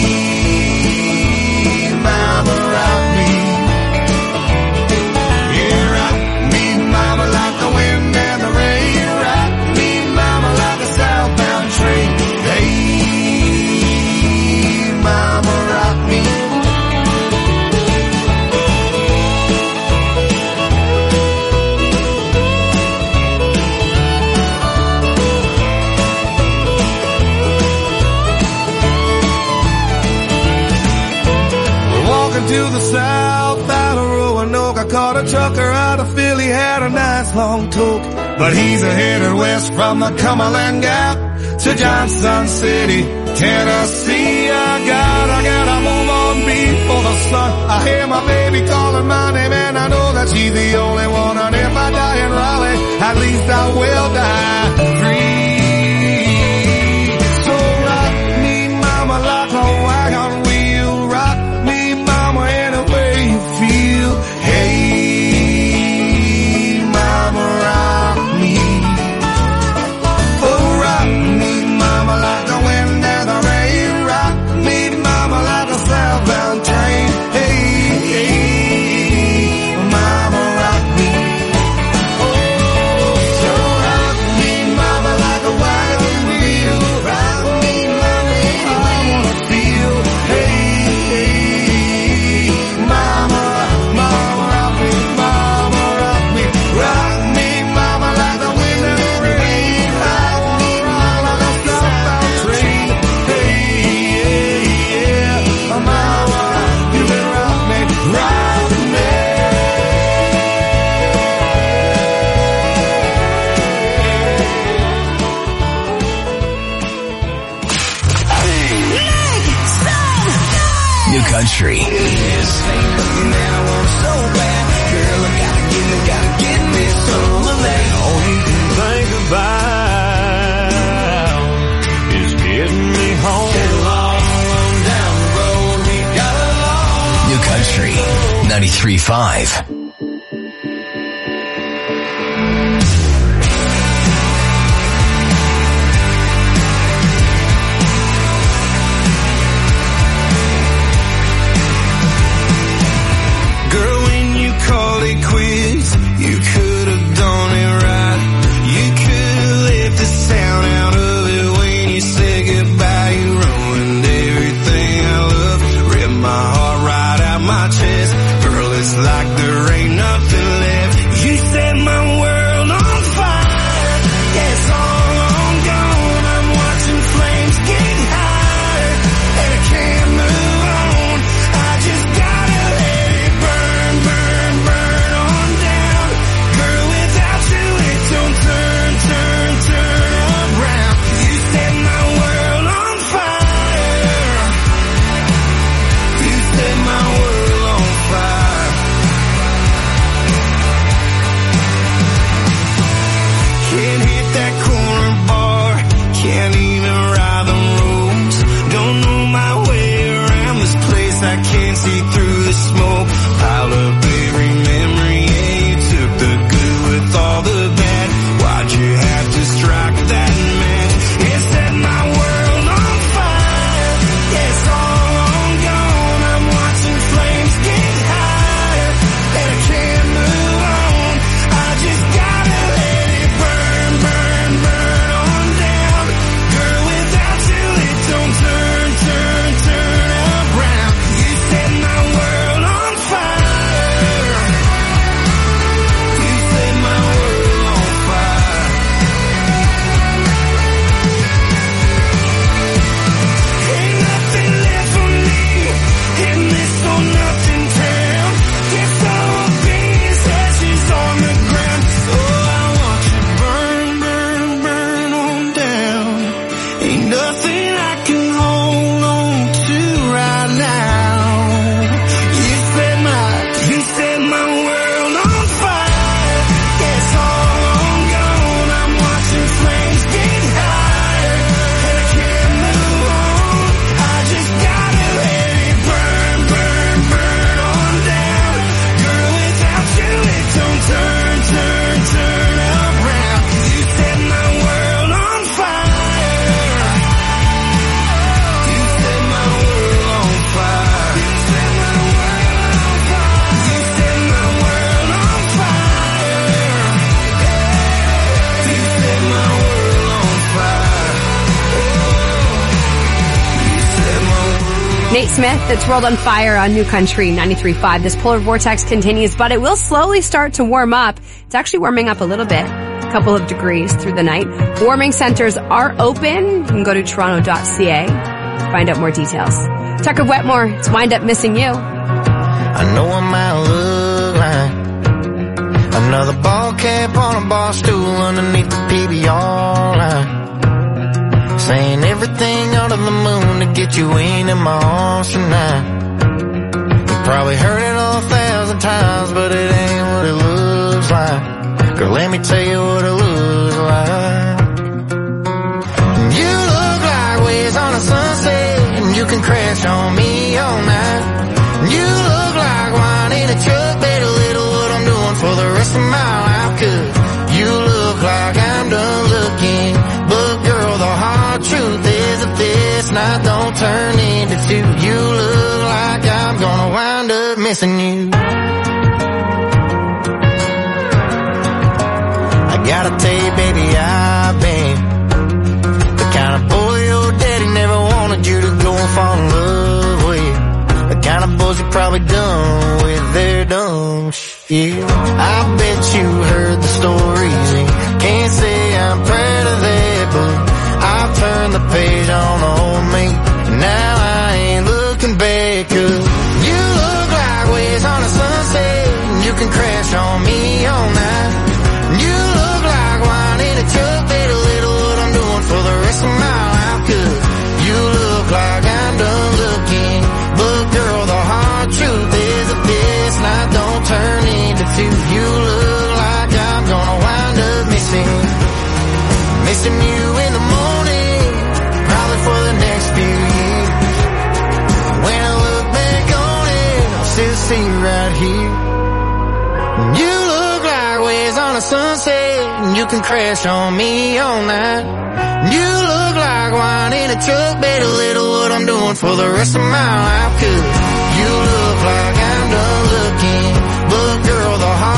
down to the south out of Roanoke. I caught a trucker out of Philly, had a nice long talk. But he's headed west from the Cumberland Gap to Johnson City, Tennessee. I gotta move on before the sun. I hear my baby calling my name and I know that she's the only one. And if I die in Raleigh, at least I will die free. So rock me, mama, like a wagon wheel. Rock me, mama, any way you feel. Hey, mama, rock me. Oh, rock me, mama, like the wind and the rain. Rock me, mama, like a southbound train. Hey, hey, mama, rock me. Oh, so rock me, mama, like a wagon wheel. Rock me, mama, I wanna feel. Hey, hey, mama, mama, rock me, mama, rock me. Rock me, mama, like the wind and the rain. Rock me, mama, like a southbound train. Hey, yeah, mama, you can rock me, rock me. New country. All you can think about is getting me home. Down the road we got along. New country. 93.5. Girl, when you called it quits, you could have done it right. You could have left the sound out of it when you said goodbye. You ruined everything I love, ripped my heart right out my chest. Girl, it's like there ain't nothing left. You set my world on fire. Yeah, it's all on gone. I'm watching flames get higher, and I can't move on. I just gotta let it burn, burn, burn on down. Girl, without you it don't turn, turn, turn around. You set my world on fire. You set my world on fire. Can't hit that corner bar, can't even ride the roads. Don't know my way around this place, I can't see through the smoke. Piled up every memory, yeah, you took the good with all the bad. Why'd you have to strike that match? It set my world on fire. Yeah, it's all on gone. I'm watching flames get higher, and I can't move on. I just gotta let it burn, burn, burn on down. Girl, without you it don't turn, turn, turn around. You set my world on fire. You set my world on fire. Ain't nothing left for me in this for nothing town. Guess I will be as ashes on the ground. Oh, I want you burn, burn, burn on down. Ain't nothing I can hold on to right now. You set my world on fire. Yeah, it's all on gone. I'm watching flames get higher, and I can't move on. I just gotta let it burn, burn, burn on down. Girl, without you it don't turn, turn, turn around. You set my world on fire. You set my world on fire. You set my world on fire. You set my world on fire. You set my world on fire. You set my world. Nate Smith, it's World on Fire on New Country 93.5. This polar vortex continues, but it will slowly start to warm up. It's actually warming up a little bit, a couple of degrees through the night. Warming centers are open. You can go to toronto.ca to find out more details. Tucker Wetmore, it's Wind Up Missing You. I know I might look like another ball cap on a bar stool underneath the PBR line, saying everything under the moon to get you in my arms tonight. You probably heard it 1,000 times, but it ain't what it looks like. Girl, let me tell you what it looks like. You look like waves on a sunset, and you can crash on me all night. You look like wine in a truck, better little what I'm doing for the rest of my life. Cause you look like I'm done looking, but girl, the hard truth is that this night don't turn into two. You look like I'm gonna wind up missing you. I gotta tell you, baby, I've been the kind of boy your daddy never wanted you to go and fall in love with. The kind of boys you probably done with their dumb shit. I bet you heard the stories and can't say I'm proud of that, but I've turned the page on old me. Now I ain't looking back, cause you look like waves on a sunset, and you can crash on me all night. You look like wine in a truck, better little what I'm doing for the rest of my life. Cause you look like I'm done looking, but girl, the hard truth is that this night don't turn into two. You look like I'm gonna wind up missing you in the morning, probably for the next few years. When I look back on it, I'll still see you right here. You look like waves on a sunset, and you can crash on me all night. You look like wine in a truck, better little what I'm doing for the rest of my life. Cause you look like I'm done looking, but girl, the heart